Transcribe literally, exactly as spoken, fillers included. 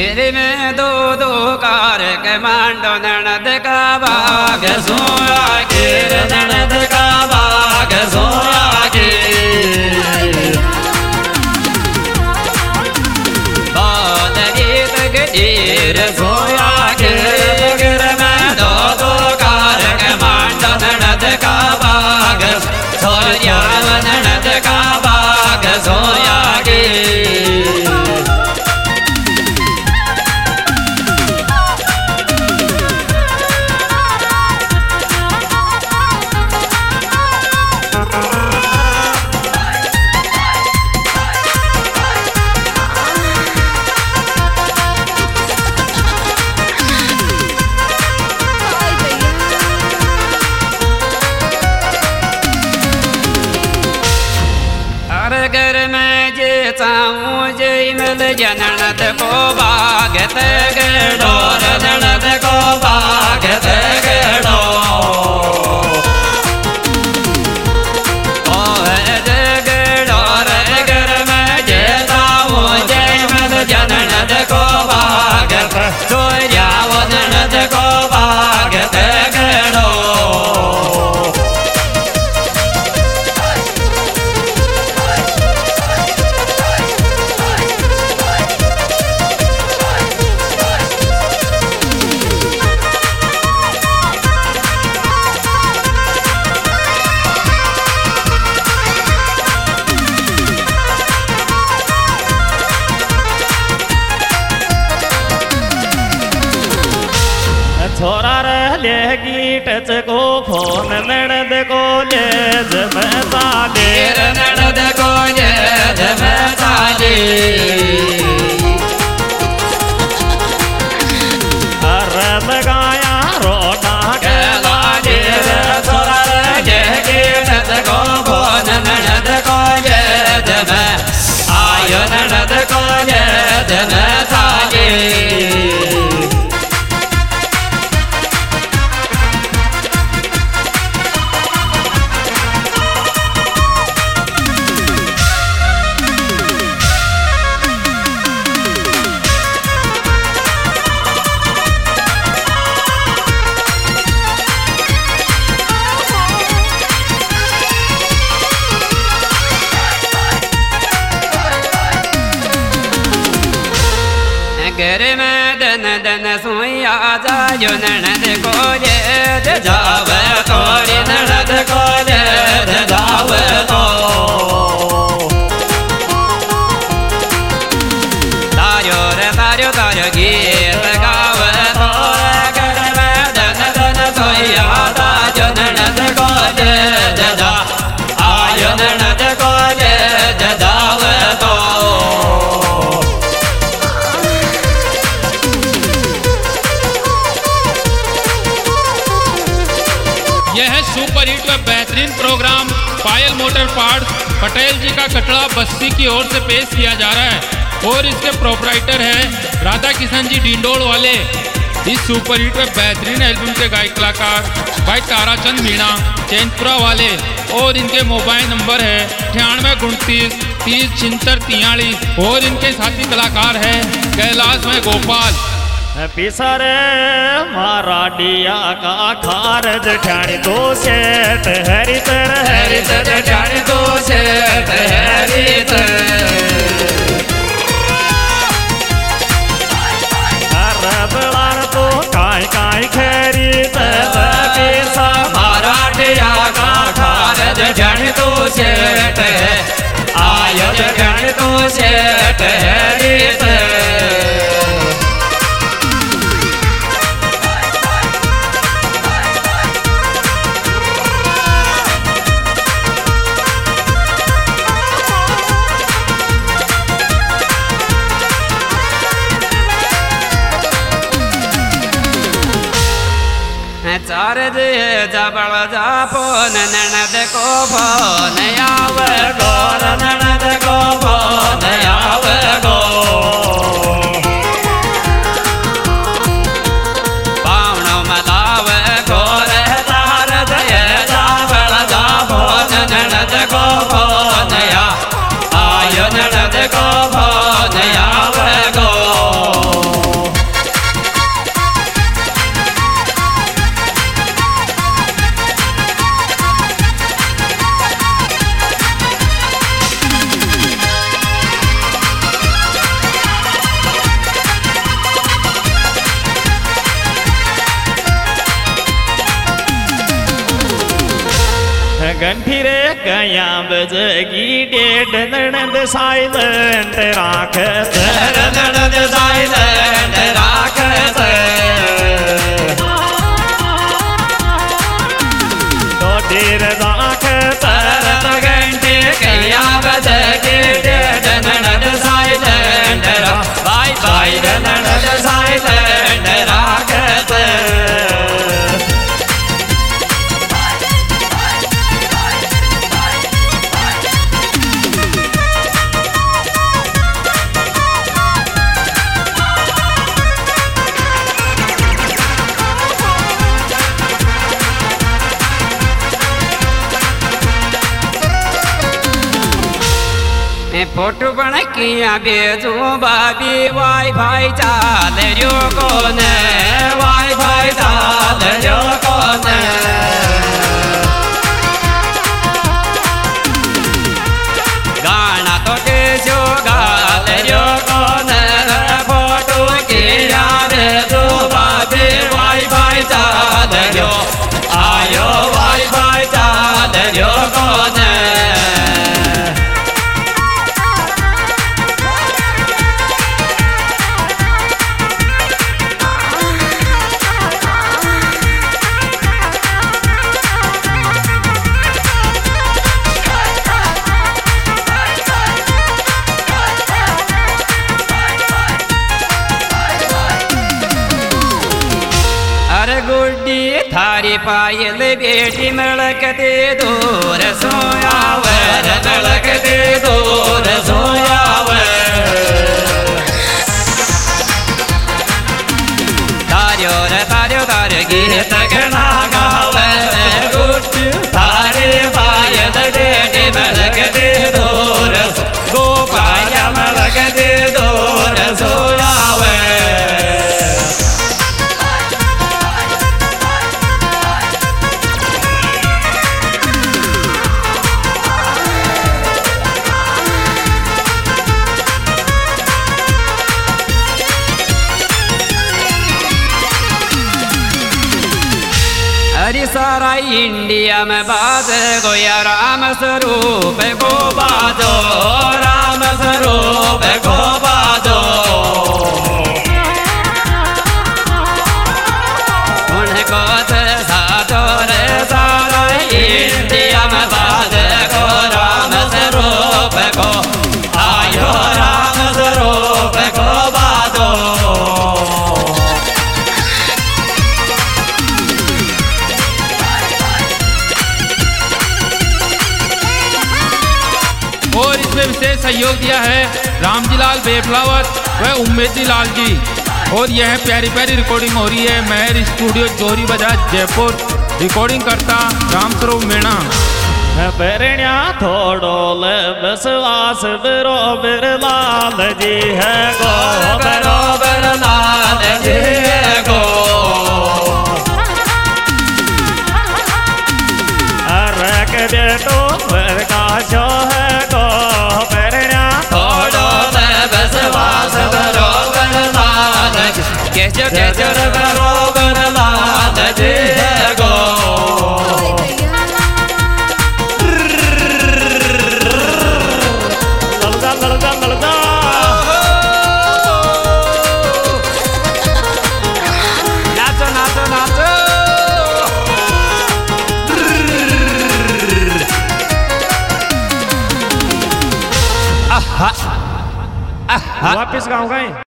गिरी में दो दो कार के मांडो ननद का बाग सोया गिर ननद का बाग सोया गिर बाल गीत गिर सोया गिर गिर में दो दो कार के मांडो ननद का बाग सोया ननद का बाग सोया गिर घर में जे चाहूँ जे मिल जननद को बागत गड़ो ननद को बागत गड़ो गड़ो घर में जे चाहूँ जे मिल जननद को बागत तो जाओ ननद को बागत गड़ो छोरा रहले गीटच को फोन ननद को ले जमे साले ननद को ले जमे साले अरब गाया रोना के लाले छोरा रहले गीटच को फोन ननद को ले जमे आयो ननद को ले जमे साले घर में दन दन सोया जायो ननद को ले जावे तोरी ननद को ले जावे तो तारो रे तारो तारो गीत गावे तो घर में दन दन सोया जायो ननद को ले जा आयो ननद को ले जावे तो यह सुपर हिट व बेहतरीन programme Payal motor parts Patel ji का कटड़ा बस्ती की ओर से पेश किया जा रहा है और इसके प्रोपराइटर हैं राधा किशन जी डिंडोल वाले। इस सुपर हिट व बेहतरीन एल्बम के गायक कलाकार भाई ताराचंद मीणा चैनपुरा वाले और इनके मोबाइल नंबर है अठानवे उनतीस तीस छिहत्तर तियालीस और इनके साथी कलाकार हैं कैलाश में गोपाल पिसरे मारा डिया का खारज ठाणी दो सेठ हरित हरित ठाणी दो सेठ हरित अरबलार तो काय काय खरीत पिसा मारा डिया का खारज ठाणी दो सेठ आयो ठाणी दो सेठ हरित चार जे जबल जापो ननद को फोन आवे गो ननद को फोन आवे गो पावनो मलावे गो रे तार जे जबल जापो ननद को फोन आ, आयो ननद को फोन आवे गो घंटी रे गया बजगी डेढ़ ननद साइलेंट राखत ननद साइलेंट राखत तो डेर राखत घंटे गया बजगी डेढ़ ननद साइलेंट बाय बाय ननद साइलेंट राखत फोटो बन किया बेजू बाबी वाई भाई चाल जो कौन वाई भाई चाल जो कौन गाना तो जो गाल जो कौन फोटो किया बेजू बाबी वाई भाई चाल जो आयो वाई भाई चाल जो कौन गुड्डी थारी पायल बेटी मलक दे दूर सोयावर मलक दे दूर सोयावर तार्यो रे तार्यो तार्यो गीत गना गावर गुड्डी थारी पायल बेटी मलक दे दूर गोपाल मलक दे दूर सोयावर हरी सारा इंडिया में बाज गोया राम स्वरूप को बाजो राम स्वरूप को बाजो उनको साजो रे सारा इंडिया में बाज को राम स्वरूप को आयो राम स्वरूप को बाजो और इसमें विशेष सहयोग दिया है रामजीलाल बेफलावत व उम्मेदी लाल जी। और यह प्यारी प्यारी रिकॉर्डिंग हो रही है महर स्टूडियो जोरी बाजार जयपुर। रिकॉर्डिंग करता रामस्वरूप मीणा। पेरण्या थोड़ो ले बसवास बरोबर लाल जी है गो बरोबर लाल जी है गो अरक बेटो प्रकाशो है गो पेरण्या थोड़ो ले बसवास बरोबर लाल केचो केचो बरोबर लाल जी है गो वापिस गाँव गए।